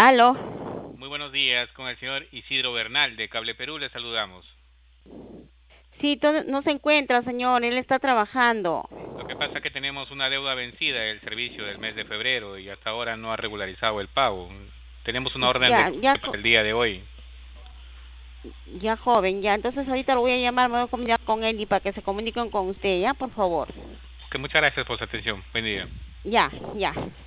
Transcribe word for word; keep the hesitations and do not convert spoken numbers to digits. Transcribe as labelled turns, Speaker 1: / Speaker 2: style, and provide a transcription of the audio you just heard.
Speaker 1: Aló.
Speaker 2: Muy buenos días, con el señor Isidro Bernal de Cable Perú le saludamos.
Speaker 1: Sí, to- no se encuentra, señor. Él está trabajando.
Speaker 2: Lo que pasa es que tenemos una deuda vencida del servicio del mes de febrero y hasta ahora no ha regularizado el pago. Tenemos una orden de
Speaker 1: Ya, ya,
Speaker 2: corte para
Speaker 1: jo-
Speaker 2: el día de hoy.
Speaker 1: ya joven, ya. Entonces ahorita lo voy a llamar, me voy a comunicar con él y para que se comuniquen con usted, ya, por favor.
Speaker 2: Ok, muchas gracias por su atención. Buen día.
Speaker 1: Ya, ya.